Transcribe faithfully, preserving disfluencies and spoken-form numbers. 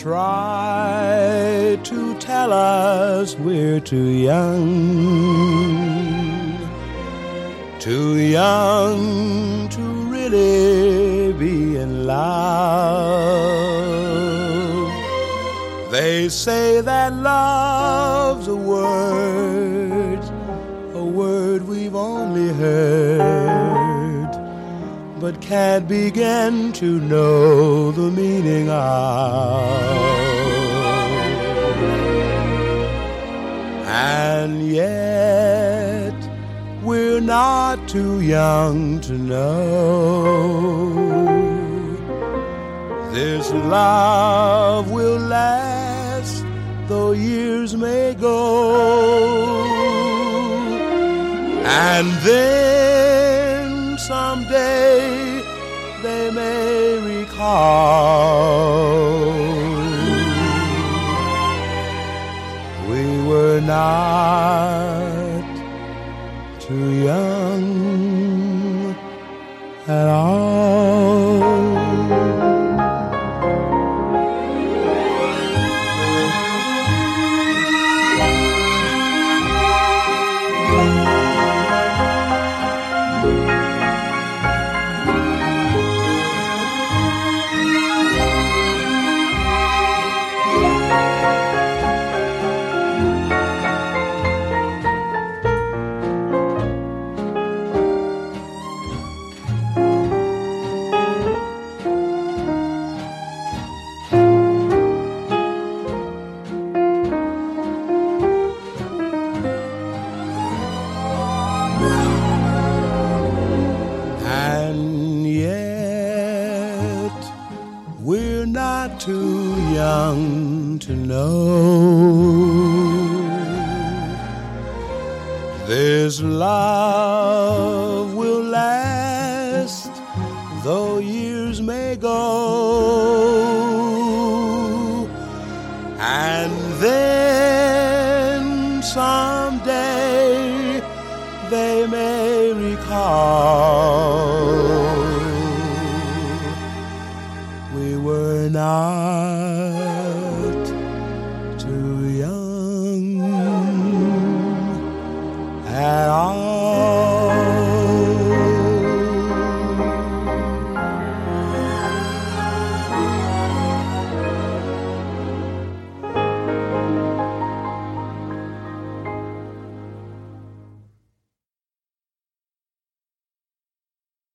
try to tell us we're too young, too young to really be in love. They say that love's a word, a word we've only heard, but can't begin to know the meaning of. And yet we're not too young to know this love will last though years may go. And then someday they may recall we were not too young at all. We're not too young to know this love will last though years may go. And then someday they may recall we were not